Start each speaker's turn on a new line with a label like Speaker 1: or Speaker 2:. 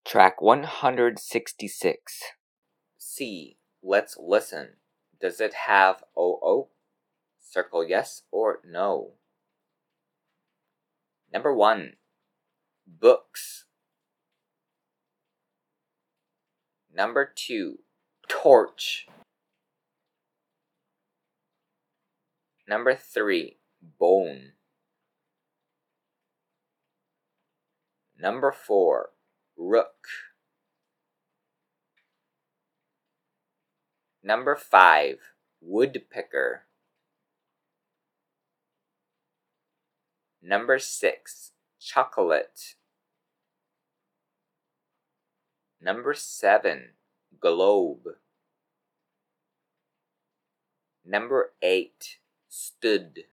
Speaker 1: Track 166. C. Let's listen. Does it have OO? Circle yes or no. Number 1. Books. Number 2. Torch. Number 3. Bone. Number 4. Rook. Number 5. Woodpecker. Number 6. Chocolate. Number 7. Globe. Number 8. Stood.